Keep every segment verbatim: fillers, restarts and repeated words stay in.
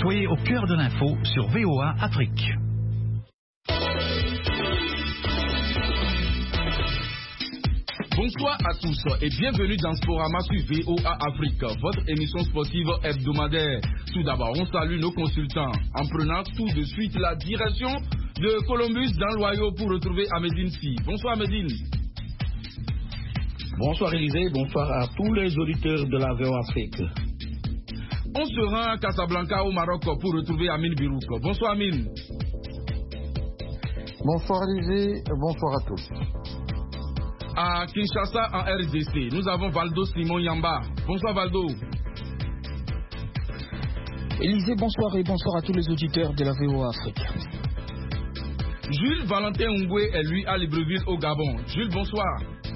Soyez au cœur de l'info sur V O A Afrique. Bonsoir à tous et bienvenue dans Sporama sur V O A Afrique, votre émission sportive hebdomadaire. Tout d'abord, on salue nos consultants en prenant tout de suite la direction de Columbus dans l'Ohio pour retrouver Ahmedine Si. Bonsoir Ahmedine. Bonsoir Élisée, bonsoir à tous les auditeurs de la V O A Afrique. On se rend à Casablanca au Maroc pour retrouver Amine Birouk. Bonsoir Amine. Bonsoir Élisée, bonsoir à tous. À Kinshasa en R D C, nous avons Valdo Simon Yamba. Bonsoir Valdo. Élisée, bonsoir et bonsoir à tous les auditeurs de la V O A Afrique. Jules Valentin Ungwe est lui à Libreville au Gabon. Jules, bonsoir.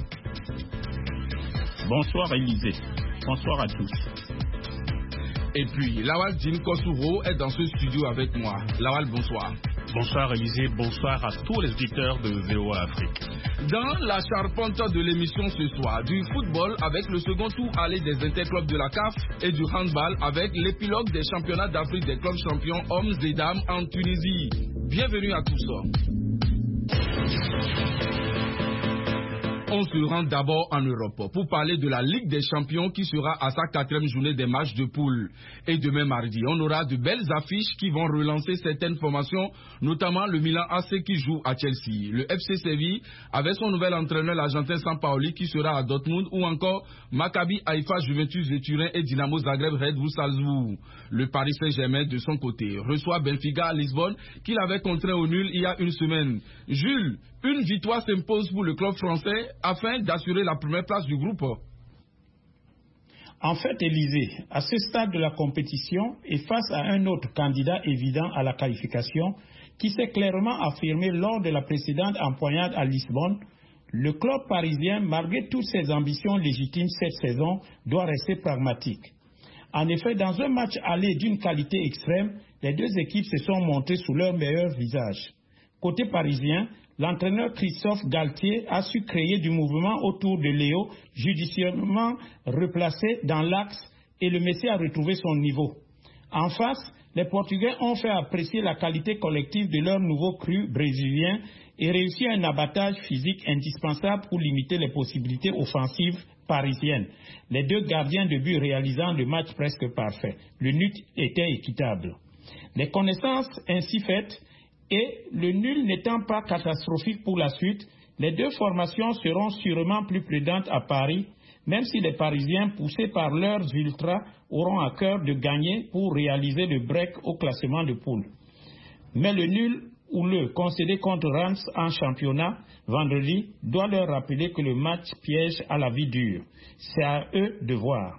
Bonsoir Élisée, bonsoir à tous. Et puis, Lawal Jim Kosuro est dans ce studio avec moi. Lawal, bonsoir. Bonsoir Élisée, bonsoir à tous les auditeurs de V O A Afrique. Dans la charpente de l'émission ce soir, du football avec le second tour aller des interclubs de la C A F et du handball avec l'épilogue des championnats d'Afrique des clubs champions hommes et dames en Tunisie. Bienvenue à tous. On se rend d'abord en Europe pour parler de la Ligue des champions qui sera à sa quatrième journée des matchs de poule. Et demain mardi, on aura de belles affiches qui vont relancer certaines formations, notamment le Milan A C qui joue à Chelsea, le F C Séville avec son nouvel entraîneur l'Argentin Sampaoli qui sera à Dortmund, ou encore Maccabi Haïfa, Juventus de Turin et Dynamo Zagreb Red Bull Salzbourg. Le Paris Saint-Germain de son côté reçoit Benfica à Lisbonne qu'il avait contraint au nul il y a une semaine. Jules, une victoire s'impose pour le club français afin d'assurer la première place du groupe. En fait, Élisée, à ce stade de la compétition et face à un autre candidat évident à la qualification qui s'est clairement affirmé lors de la précédente empoignade à Lisbonne, le club parisien, malgré toutes ses ambitions légitimes cette saison, doit rester pragmatique. En effet, dans un match aller d'une qualité extrême, les deux équipes se sont montrées sous leur meilleur visage. Côté parisien, l'entraîneur Christophe Galtier a su créer du mouvement autour de Léo, judicieusement replacé dans l'axe, et le Messi a retrouvé son niveau. En face, les Portugais ont fait apprécier la qualité collective de leur nouveau cru brésilien et réussi un abattage physique indispensable pour limiter les possibilités offensives parisiennes. Les deux gardiens de but réalisant le match presque parfait. Le nul était équitable. Les connaissances ainsi faites, et le nul n'étant pas catastrophique pour la suite, les deux formations seront sûrement plus prudentes à Paris, même si les Parisiens, poussés par leurs ultras, auront à cœur de gagner pour réaliser le break au classement de poule. Mais le nul ou le concédé contre Reims en championnat vendredi doit leur rappeler que le match piège à la vie dure. C'est à eux de voir.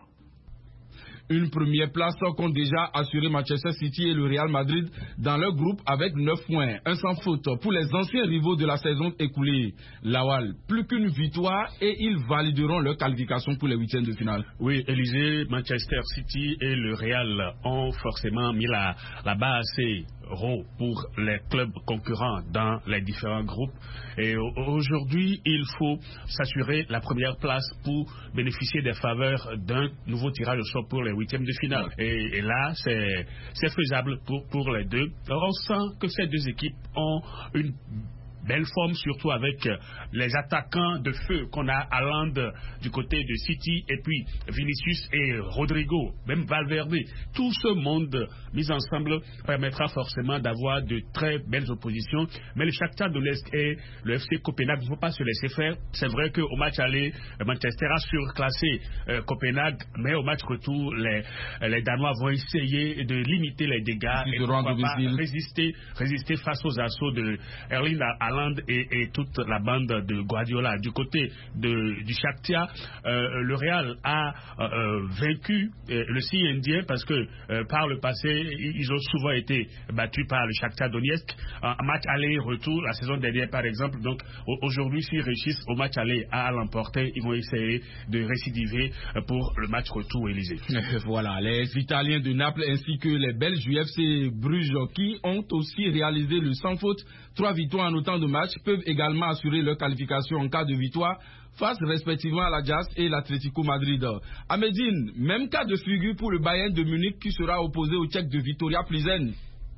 Une première place qu'ont déjà assuré Manchester City et le Real Madrid dans leur groupe avec neuf points, un sans faute pour les anciens rivaux de la saison écoulée. Lawal, plus qu'une victoire et ils valideront leur qualification pour les huitièmes de finale. Oui, Élisée, Manchester City et le Real ont forcément mis la, la barre assez haut pour les clubs concurrents dans les différents groupes. Et aujourd'hui, il faut s'assurer la première place pour bénéficier des faveurs d'un nouveau tirage au sort pour les huitièmes de finale. Et, et là, c'est, c'est faisable pour, pour les deux. Alors, on sent que ces deux équipes ont une belle forme, surtout avec les attaquants de feu qu'on a à Hollande du côté de City, et puis Vinicius et Rodrigo, même Valverde. Tout ce monde mis ensemble permettra forcément d'avoir de très belles oppositions. Mais le Shakhtar Donetsk et le F C Copenhague ne vont pas se laisser faire. C'est vrai qu'au match aller, Manchester a surclassé euh, Copenhague, mais au match retour, les, les Danois vont essayer de limiter les dégâts et ne pas résister, résister face aux assauts de Erling Haaland Et, et toute la bande de Guardiola. Du côté de, du Shakhtar, euh, le Real a euh, vaincu euh, le C indien parce que euh, par le passé, ils ont souvent été battus par le Shakhtar Donetsk en match aller-retour la saison dernière par exemple. Donc aujourd'hui, s'ils réussissent au match aller à l'emporter, ils vont essayer de récidiver pour le match retour, Élysée. Voilà, les Italiens de Naples ainsi que les Belges du F C Bruges qui ont aussi réalisé le sans faute, trois victoires en autant de de match peuvent également assurer leur qualification en cas de victoire face respectivement à la J A S et l'Atlético Madrid. À Médine, même cas de figure pour le Bayern de Munich qui sera opposé au Tchèque de Viktoria Plzeň.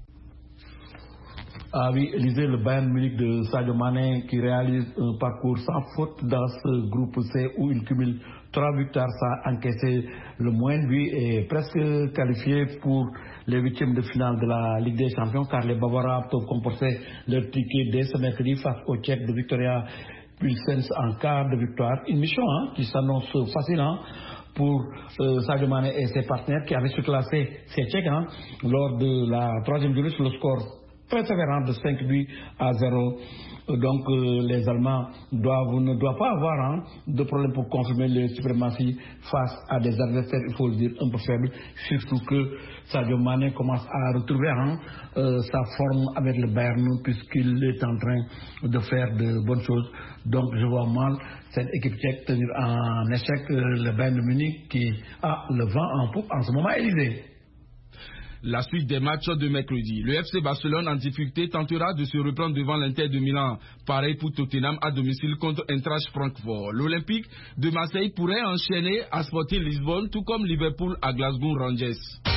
Ah oui, lisez le Bayern Munich de Sadio Mané qui réalise un parcours sans faute dans ce groupe C où il cumule trois victoires sans encaisser le moins de buts et presque qualifié pour les huitièmes de finale de la Ligue des Champions car les Bavarois peuvent comporter leur ticket dès ce mercredi face au Tchèque de Viktoria Plzeň en quart de victoire. Une mission hein, qui s'annonce facile hein, pour euh, Sadio Mané et ses partenaires qui avaient surclassé ces Tchèques hein, lors de la troisième journée sur le score persévérant de cinq buts à zéro. Donc euh, les Allemands doivent, ne doivent pas avoir hein, de problème pour confirmer leur suprématie face à des adversaires, il faut le dire, un peu faibles, surtout que Sadio Mané commence à retrouver hein, euh, sa forme avec le Bayern puisqu'il est en train de faire de bonnes choses. Donc je vois mal cette équipe tchèque tenir en échec euh, le Bayern de Munich qui a le vent en poupe en ce moment, Élysée. La suite des matchs de mercredi. Le F C Barcelone en difficulté tentera de se reprendre devant l'Inter de Milan. Pareil pour Tottenham à domicile contre Eintracht Francfort. L'Olympique de Marseille pourrait enchaîner à Sporting Lisbonne, tout comme Liverpool à Glasgow Rangers.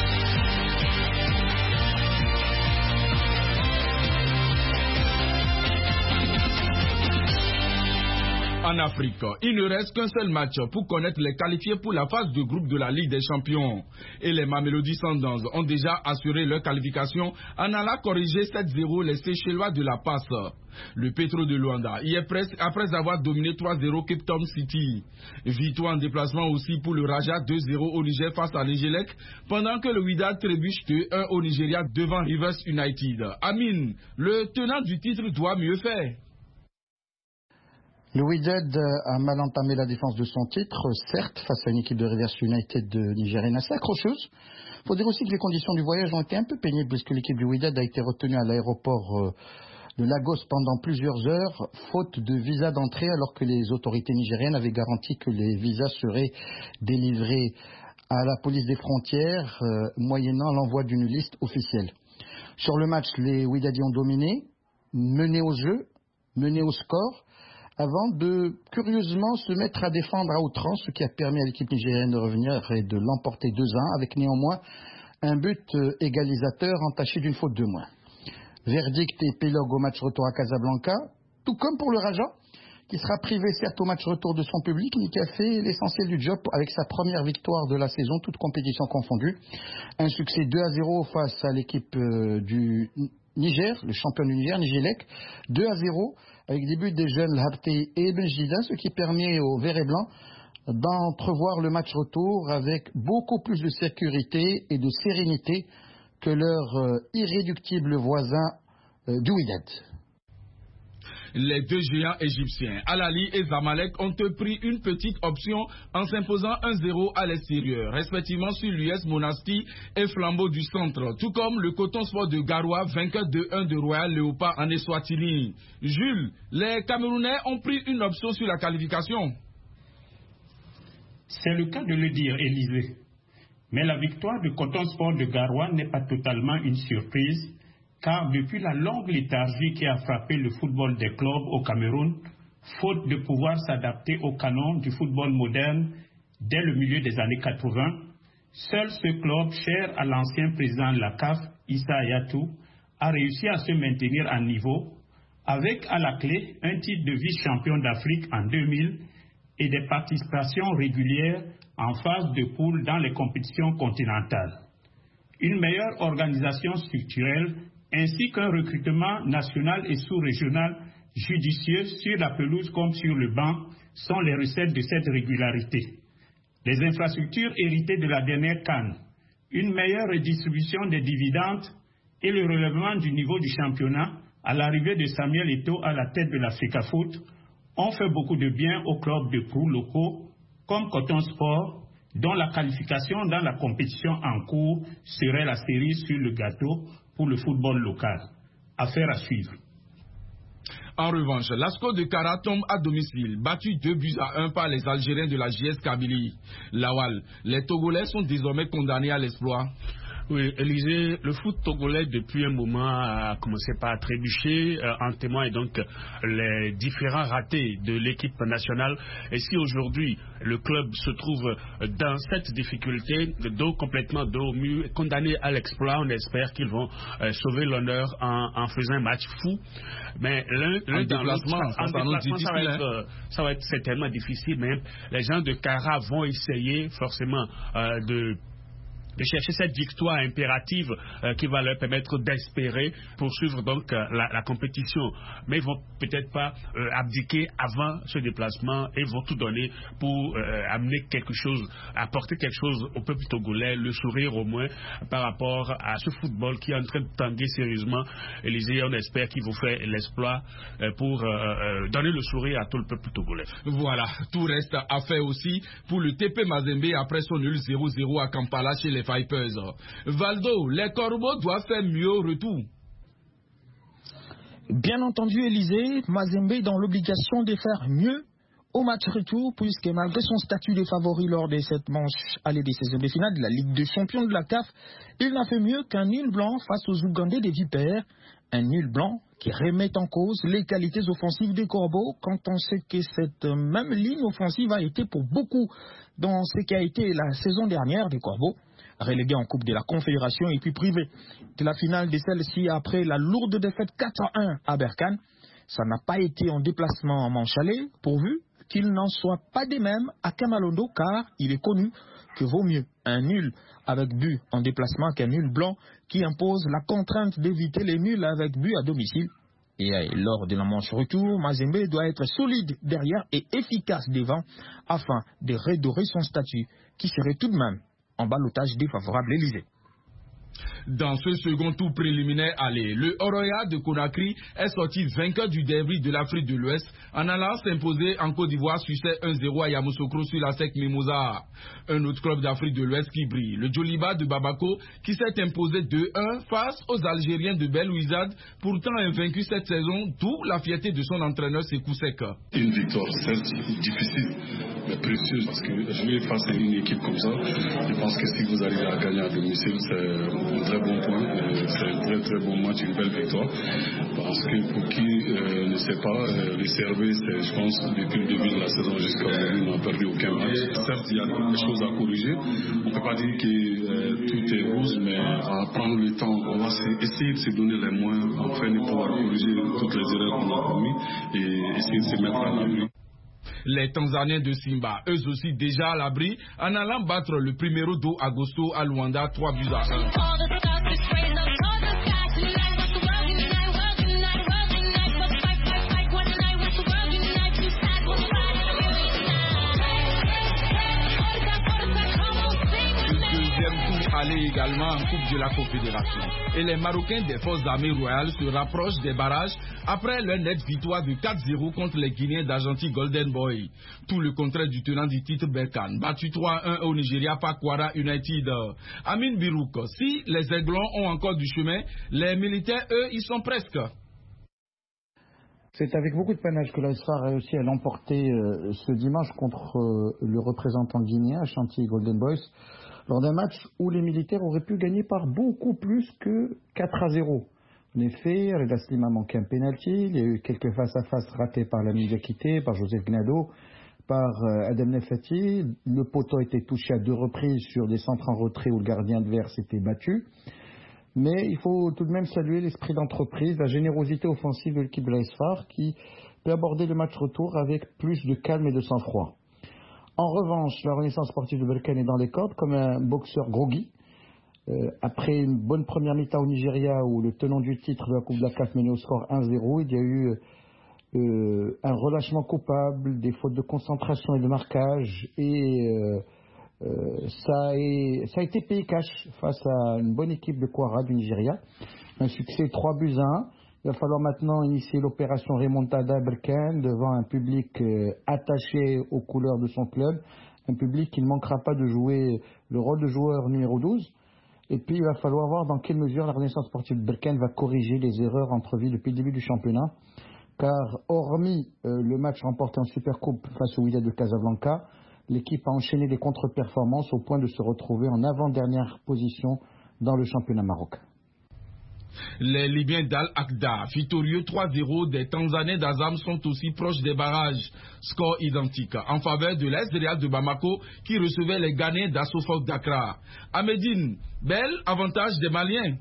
En Afrique, il ne reste qu'un seul match pour connaître les qualifiés pour la phase de groupe de la Ligue des Champions. Et les Mamelodi Sundowns ont déjà assuré leur qualification en allant corriger sept zéro les Seychellois de la passe. Le Petro de Luanda y est presque après avoir dominé trois zéro Cape Town City. Victoire en déplacement aussi pour le Raja deux zéro au Niger face à l'Egelec, pendant que le Wydad trébuche deux un au Nigeria devant Rivers United. Amine, le tenant du titre doit mieux faire. Le Wydad a mal entamé la défense de son titre, certes, face à une équipe de Rivers United de Nigérienne assez accrocheuse. Il faut dire aussi que les conditions du voyage ont été un peu pénibles puisque l'équipe du Wydad a été retenue à l'aéroport de Lagos pendant plusieurs heures, faute de visa d'entrée, alors que les autorités nigériennes avaient garanti que les visas seraient délivrés à la police des frontières, euh, moyennant l'envoi d'une liste officielle. Sur le match, les Wydadiens ont dominé, menés au jeu, menés au score, avant de curieusement se mettre à défendre à outrance, ce qui a permis à l'équipe nigérienne de revenir et de l'emporter deux un, avec néanmoins un but égalisateur entaché d'une faute de moins. Verdict et épilogue au match retour à Casablanca, tout comme pour le Raja, qui sera privé certes au match retour de son public, mais qui a fait l'essentiel du job avec sa première victoire de la saison, toute compétition confondue. Un succès deux à zéro face à l'équipe du Niger, le champion du Niger, Nigelec, deux à zéro, avec des buts des jeunes Labté et Benjida, ce qui permet aux Verts et Blancs d'entrevoir le match retour avec beaucoup plus de sécurité et de sérénité que leur euh, irréductible voisin euh, du Wydad. Les deux géants égyptiens, Al-Ahly et Zamalek, ont pris une petite option en s'imposant un zéro à l'extérieur, respectivement sur l'U S Monastir et Flambeau du Centre, tout comme le Coton Sport de Garoua, vainqueur deux un de Royal Léopard en Eswatini. Jules, les Camerounais ont pris une option sur la qualification. C'est le cas de le dire, Élysée. Mais la victoire du Coton Sport de Garoua n'est pas totalement une surprise, car depuis la longue léthargie qui a frappé le football des clubs au Cameroun, faute de pouvoir s'adapter au canon du football moderne dès le milieu des années quatre-vingt, seul ce club, cher à l'ancien président de la C A F, Issa Hayatou, a réussi à se maintenir à niveau, avec à la clé un titre de vice-champion d'Afrique en deux mille et des participations régulières en phase de poule dans les compétitions continentales. Une meilleure organisation structurelle ainsi qu'un recrutement national et sous-régional judicieux sur la pelouse comme sur le banc sont les recettes de cette régularité. Les infrastructures héritées de la dernière C A N, une meilleure redistribution des dividendes et le relèvement du niveau du championnat à l'arrivée de Samuel Eto'o à la tête de l'Africa Foot ont fait beaucoup de bien aux clubs de proue locaux comme Coton Sport, dont la qualification dans la compétition en cours serait la cerise sur le gâteau pour le football local. Affaire à suivre. En revanche, l'Asco de Kara tombe à domicile, battu deux buts à un par les Algériens de la J S Kabylie. Lawal, les Togolais sont désormais condamnés à l'exploit. Oui, Élisée, le foot togolais depuis un moment a commencé par trébucher, euh, en témoignent donc les différents ratés de l'équipe nationale. Et si aujourd'hui le club se trouve dans cette difficulté, dos complètement dos au mur, condamné à l'exploit, on espère qu'ils vont euh, sauver l'honneur en, en faisant un match fou. Mais l'un, l'un dans l'autre, ça, en déplacement, ça va, être, euh, ça va être certainement difficile, mais les gens de Kara vont essayer forcément euh, de de chercher cette victoire impérative euh, qui va leur permettre d'espérer poursuivre donc euh, la, la compétition. Mais ils vont peut-être pas euh, abdiquer avant ce déplacement et vont tout donner pour euh, amener quelque chose, apporter quelque chose au peuple togolais, le sourire au moins par rapport à ce football qui est en train de tanguer sérieusement. Élisée, on espère qu'ils vont faire l'exploit euh, pour euh, euh, donner le sourire à tout le peuple togolais. Voilà, tout reste à faire aussi pour le T P Mazembe après son nul zéro zéro à Kampala chez les Vipers. Valdo, les Corbeaux doivent faire mieux au retour. Bien entendu, Élisée, Mazembe est dans l'obligation de faire mieux au match retour, puisque malgré son statut de favori lors de cette manche aller des saisons de finale de la Ligue des champions de la C A F, il n'a fait mieux qu'un nul blanc face aux Ougandais des Vipers. Un nul blanc qui remet en cause les qualités offensives des Corbeaux quand on sait que cette même ligne offensive a été pour beaucoup dans ce qui a été la saison dernière des Corbeaux, relégués en Coupe de la Confédération et puis privés de la finale de celle-ci après la lourde défaite quatre à un à Berkane. Ça n'a pas été en déplacement en manche aller, pourvu qu'il n'en soit pas des mêmes à Kamalondo, car il est connu que vaut mieux un nul avec but en déplacement qu'un nul blanc qui impose la contrainte d'éviter les nuls avec but à domicile. Et lors de la manche retour, Mazembe doit être solide derrière et efficace devant afin de redorer son statut qui serait tout de même en ballottage défavorable Élysée. Dans ce second tour préliminaire aller, le Oroya de Conakry est sorti vainqueur du derby de l'Afrique de l'Ouest en allant s'imposer en Côte d'Ivoire succès un zéro à Yamoussoukro sur la Sec Mimosa. Un autre club d'Afrique de l'Ouest qui brille, le Djoliba de Babako, qui s'est imposé deux un face aux Algériens de Belouizzad, pourtant invaincu cette saison, d'où la fierté de son entraîneur Sekou Seka. Une victoire, certes difficile, mais précieuse, parce que jouer face à une équipe comme ça, je pense que si vous arrivez à gagner à domicile, c'est un très bon point, c'est un très très bon match, une belle victoire, parce que pour qui euh, ne sait pas, euh, le C R B, je pense, depuis le début de la saison jusqu'à aujourd'hui, n'a perdu aucun match. Certes, il y a des choses à corriger, on ne peut pas dire que euh, tout est rose, mais à prendre le temps, on va essayer de se donner les moyens afin de pouvoir corriger toutes les erreurs qu'on a commises et essayer de se mettre à l'abri. Les Tanzaniens de Simba, eux aussi déjà à l'abri, en allant battre le Primero do Agosto à Luanda trois buts à un. Aller également en Coupe de la Confédération. Et les Marocains des forces armées royales se rapprochent des barrages après leur nette victoire de quatre zéro contre les Guinéens d'Argentine Golden Boy. Tout le contraire du tenant du titre Berkane, battu trois à un au Nigeria par Kwara United. Amin Birouk, si les Aiglons ont encore du chemin, les militaires, eux, ils sont presque. C'est avec beaucoup de panache que l'A S F A a réussi à l'emporter euh, ce dimanche contre euh, le représentant guinéen, Chantilly Golden Boys, lors d'un match où les militaires auraient pu gagner par beaucoup plus que quatre à zéro. En effet, Reda Slim a manqué un pénalty, il y a eu quelques face-à-face ratés par l'ami Diakité, par Joseph Gnado, par euh, Adem Nefati. Le poteau a été touché à deux reprises sur des centres en retrait où le gardien adverse s'était battu. Mais il faut tout de même saluer l'esprit d'entreprise, la générosité offensive de l'équipe de l'A S F A qui peut aborder le match retour avec plus de calme et de sang-froid. En revanche, la Renaissance sportive de Berkane est dans les cordes comme un boxeur groggy. Euh, après une bonne première mi-temps au Nigeria où le tenant du titre de la Coupe de la C A F menait au score un zéro, il y a eu euh, un relâchement coupable, des fautes de concentration et de marquage et euh, euh, ça, est, ça a été payé cash face à une bonne équipe de Kwara du Nigeria. Un succès trois buts à un. Il va falloir maintenant initier l'opération Remontada Berkane devant un public euh, attaché aux couleurs de son club, un public qui ne manquera pas de jouer le rôle de joueur numéro douze. Et puis il va falloir voir dans quelle mesure la Renaissance sportive de Berkane va corriger les erreurs entrevues depuis le début du championnat. Car hormis euh, le match remporté en Supercoupe face au Wydad de Casablanca, l'équipe a enchaîné des contre-performances au point de se retrouver en avant-dernière position dans le championnat marocain. Les Libyens d'Al-Aqda, victorieux trois zéro des Tanzaniens d'Azam, sont aussi proches des barrages. Score identique en faveur de l'A S Real de Bamako qui recevait les Ghanéens d'Assofok Dakar. À Médine, bel avantage des Maliens.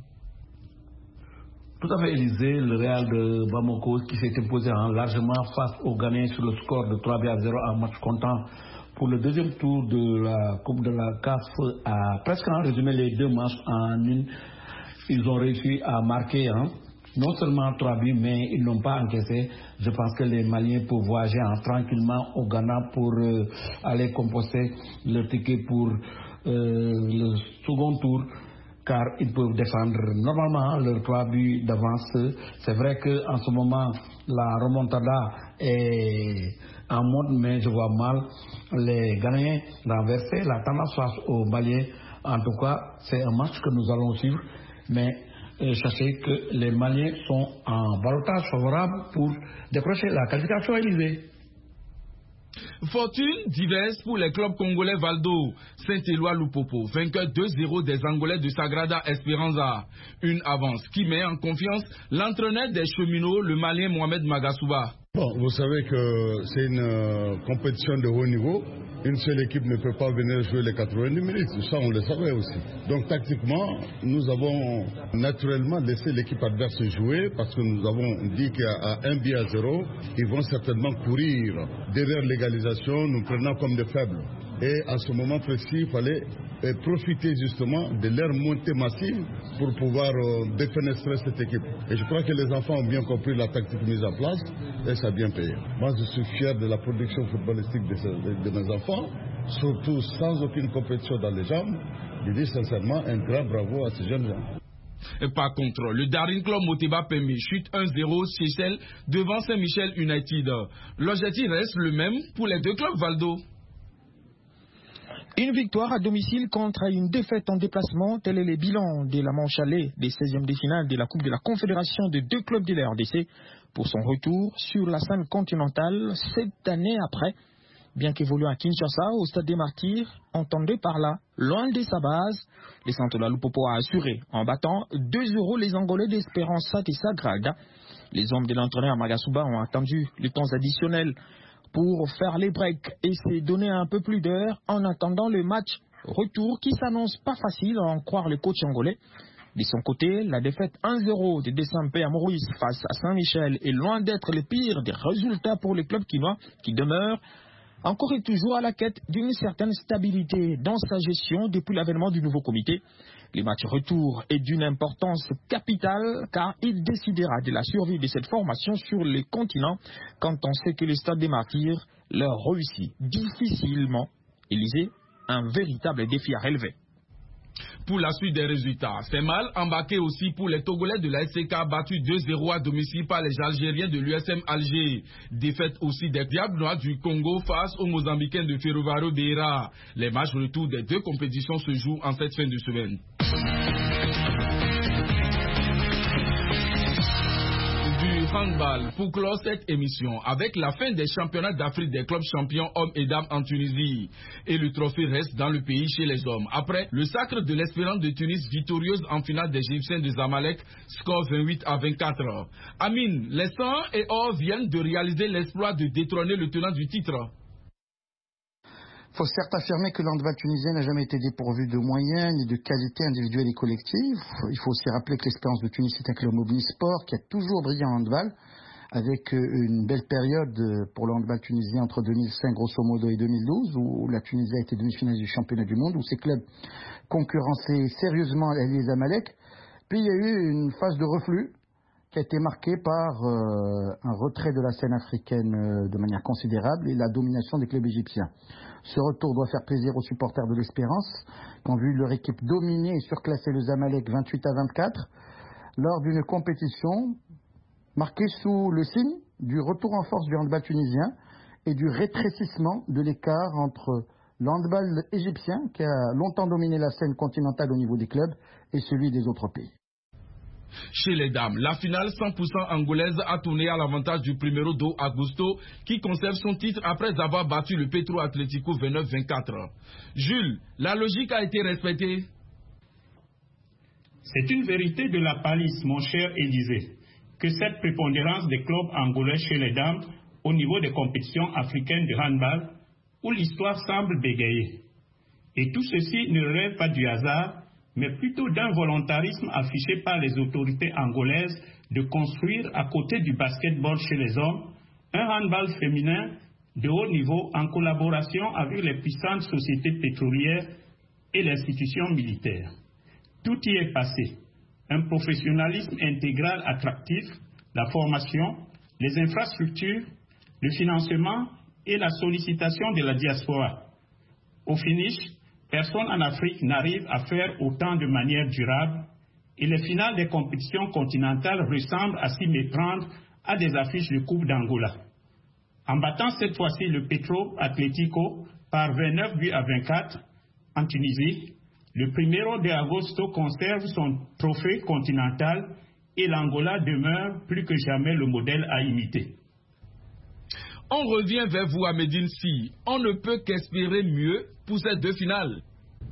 Tout à fait, Élysée, le Real de Bamako qui s'est imposé hein, largement face aux Ghanéens sur le score de trois à zéro en match comptant pour le deuxième tour de la Coupe de la C A F a presque en résumé les deux matchs en une. Ils ont réussi à marquer hein, non seulement trois buts, mais ils n'ont pas encaissé. Je pense que les Maliens peuvent voyager hein, tranquillement au Ghana pour euh, aller composter leur ticket pour euh, le second tour, car ils peuvent défendre normalement leurs trois buts d'avance. C'est vrai qu'en ce moment, la remontada est en mode, mais je vois mal les Ghanéens renverser la tendance face aux Maliens. En tout cas, c'est un match que nous allons suivre. Mais euh, sachez que les Maliens sont en ballottage favorable pour décrocher la qualification élevée. Fortune diverse pour les clubs congolais Valdo. Saint-Éloi Lupopo, vainqueur deux zéro des Angolais de Sagrada Esperanza. Une avance qui met en confiance l'entraîneur des cheminots, le Malien Mohamed Magasuba. Bon, vous savez que c'est une euh, compétition de haut niveau. Une seule équipe ne peut pas venir jouer les quatre-vingt-dix minutes. Ça, on le savait aussi. Donc, tactiquement, nous avons naturellement laissé l'équipe adverse jouer parce que nous avons dit qu'à un but à zéro, ils vont certainement courir derrière l'égalisation, nous prenant comme des faibles. Et à ce moment précis, il fallait euh, profiter justement de leur montée massive pour pouvoir euh, défenestrer cette équipe. Et je crois que les enfants ont bien compris la tactique mise en place et ça a bien payé. Moi, je suis fier de la production footballistique de, de, de mes enfants, surtout sans aucune compétition dans les jambes. Je dis sincèrement un grand bravo à ces jeunes gens. Et par contre, le Daring Club Moteba Pembe chute un zéro Seychelles devant Saint-Michel United. L'objectif reste le même pour les deux clubs Valdo. Une victoire à domicile contre une défaite en déplacement, tel est le bilan de la manche allée des seizièmes de finale de la Coupe de la Confédération de deux clubs de la R D C pour son retour sur la scène continentale sept années après. Bien qu'évoluant à Kinshasa, au stade des Martyrs, entendez par là, loin de sa base, les Santola Lupopo a assuré en battant deux zéro les Angolais d'Espéranza de Sagrada. Les hommes de l'entraîneur Magasuba ont attendu les temps additionnels pour faire les breaks et se donner un peu plus d'heures en attendant le match retour qui s'annonce pas facile à en croire le coach angolais. De son côté, la défaite un zéro de Desampé à Maurice face à Saint-Michel est loin d'être le pire des résultats pour les clubs quinois qui demeurent encore et toujours à la quête d'une certaine stabilité dans sa gestion depuis l'avènement du nouveau comité. Le match retour est d'une importance capitale car il décidera de la survie de cette formation sur les continents quand on sait que le stade des Martyrs leur réussit difficilement. Élysée, un véritable défi à relever. Pour la suite des résultats, c'est mal embarqué aussi pour les Togolais de la S C K battus deux zéro à domicile par les Algériens de l'U S M Alger. Défaite aussi des Diables Noirs du Congo face aux Mozambicains de Ferroviario Beira. Les matchs retour des deux compétitions se jouent en cette fin de semaine. Handball pour clore cette émission avec la fin des championnats d'Afrique des clubs champions hommes et dames en Tunisie. Et le trophée reste dans le pays chez les hommes. Après le sacre de l'Espérance de Tunis victorieuse en finale des Égyptiens de Zamalek, score vingt-huit à vingt-quatre. Amine, les Sang et Or viennent de réaliser l'exploit de détrôner le tenant du titre. Il faut certes affirmer que l'handball tunisien n'a jamais été dépourvu de moyens ni de qualité individuelle et collective. Il faut aussi rappeler que l'Espérance de Tunis est un club omnisport qui a toujours brillé en handball, avec une belle période pour le handball tunisien entre deux mille cinq grosso modo et deux mille douze, où la Tunisie a été demi-finaliste du championnat du monde, où ces clubs concurrençaient sérieusement les Zamalek. Puis il y a eu une phase de reflux qui a été marquée par euh, un retrait de la scène africaine euh, de manière considérable et la domination des clubs égyptiens. Ce retour doit faire plaisir aux supporters de l'Espérance, qui ont vu leur équipe dominer et surclasser le Zamalek vingt-huit à vingt-quatre lors d'une compétition marquée sous le signe du retour en force du handball tunisien et du rétrécissement de l'écart entre le handball égyptien, qui a longtemps dominé la scène continentale au niveau des clubs, et celui des autres pays. Chez les dames, la finale cent pour cent angolaise a tourné à l'avantage du Primero do Agosto qui conserve son titre après avoir battu le Petro Atlético vingt-neuf vingt-quatre. Jules, la logique a été respectée? C'est une vérité de la palisse, mon cher Élysée, que cette prépondérance des clubs angolais chez les dames au niveau des compétitions africaines de handball, où l'histoire semble bégayer. Et tout ceci ne relève pas du hasard, mais plutôt d'un volontarisme affiché par les autorités angolaises de construire à côté du basketball chez les hommes un handball féminin de haut niveau en collaboration avec les puissantes sociétés pétrolières et l'institution militaire. Tout y est passé. Un professionnalisme intégral attractif, la formation, les infrastructures, le financement et la sollicitation de la diaspora. Au finish, personne en Afrique n'arrive à faire autant de manière durable et les finales des compétitions continentales ressemblent à s'y méprendre à des affiches de Coupe d'Angola. En battant cette fois-ci le Petro Atlético par vingt-neuf buts à vingt-quatre en Tunisie, le Primero de Agosto conserve son trophée continental et l'Angola demeure plus que jamais le modèle à imiter. On revient vers vous à Médine Sy. On ne peut qu'espérer mieux pour ces deux finales.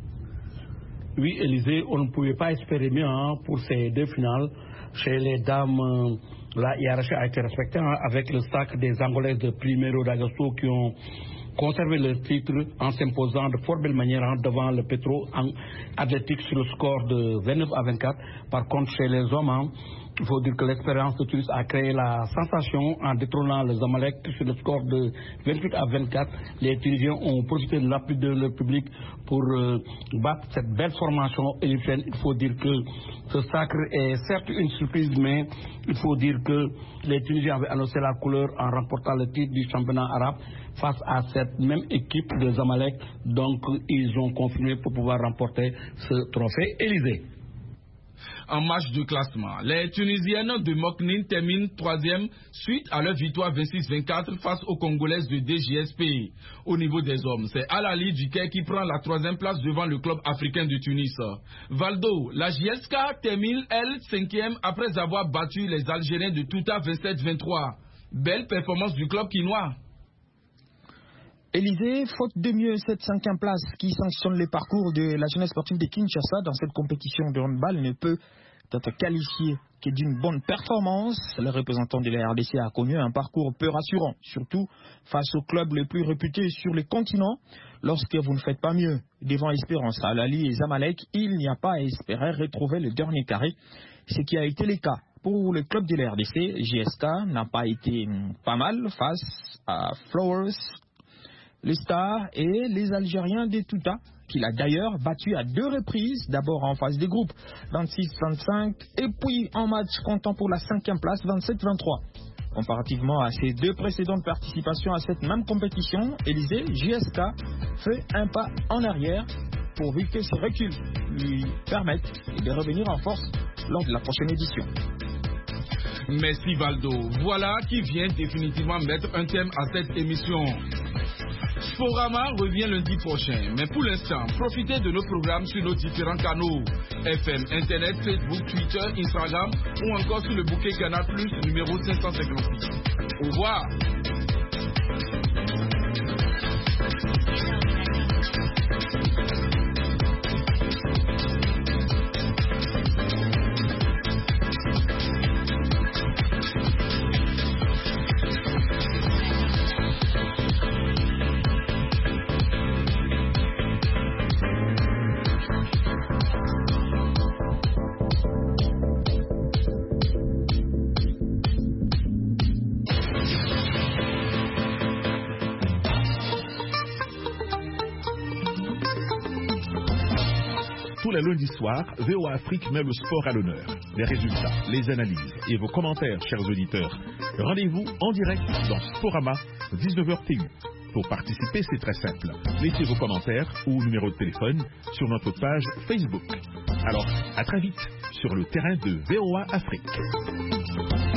Oui, Élysée, on ne pouvait pas espérer mieux hein, pour ces deux finales. Chez les dames, euh, la hiérarchie a été respectée hein, avec le sac des Angolaises de Primero d'Agosto qui ont conservé leur titre en s'imposant de fort belle manière hein, devant le Petro Atlético sur le score de vingt-neuf à vingt-quatre. Par contre, chez les hommes, hein, il faut dire que l'expérience de Tunis a créé la sensation en détrônant les Zamalek sur le score de vingt-huit à vingt-quatre. Les Tunisiens ont profité de l'appui de leur public pour euh, battre cette belle formation égyptienne. Il faut dire que ce sacre est certes une surprise, mais il faut dire que les Tunisiens avaient annoncé la couleur en remportant le titre du championnat arabe face à cette même équipe de Zamalek. Donc ils ont confirmé pour pouvoir remporter ce trophée. Élysée. En match de classement, les Tunisiennes de Moknin terminent troisième suite à leur victoire vingt-six vingt-quatre face aux Congolaises de D J S P. Au niveau des hommes, c'est Al Ahly du Caire qui prend la troisième place devant le club africain de Tunis. Valdo, la J S K termine, elle, cinquième après avoir battu les Algériens de Touta vingt-sept vingt-trois. Belle performance du club quinois. Élysée, faute de mieux, cette cinquième place qui sanctionne les parcours de la jeunesse sportive de Kinshasa dans cette compétition de handball ne peut être qualifiée que d'une bonne performance. Le représentant de la R D C a connu un parcours peu rassurant, surtout face aux clubs les plus réputés sur les continents. Lorsque vous ne faites pas mieux devant Espérance, Al Ahly et Zamalek, il n'y a pas à espérer retrouver le dernier carré, ce qui a été le cas. Pour le club de la R D C, J S K n'a pas été pas mal face à Flowers, les Stars et les Algériens de Touta, qu'il a d'ailleurs battu à deux reprises, d'abord en phase des groupes vingt-six vingt-cinq et puis en match comptant pour la cinquième place vingt-sept vingt-trois. Comparativement à ses deux précédentes participations à cette même compétition, Élysée, J S K fait un pas en arrière pourvu que ses reculs lui permettent de revenir en force lors de la prochaine édition. Merci Valdo. Voilà qui vient définitivement mettre un thème à cette émission. Sporama revient lundi prochain, mais pour l'instant, profitez de nos programmes sur nos différents canaux F M, Internet, Facebook, Twitter, Instagram ou encore sur le bouquet Canal Plus numéro cinq cent cinquante-six. Au revoir. Tous les lundis soirs, V O A Afrique met le sport à l'honneur. Les résultats, les analyses et vos commentaires, chers auditeurs. Rendez-vous en direct dans Sporama, dix-neuf heures T U. Pour participer, c'est très simple. Laissez vos commentaires ou numéro de téléphone sur notre page Facebook. Alors, à très vite sur le terrain de V O A Afrique.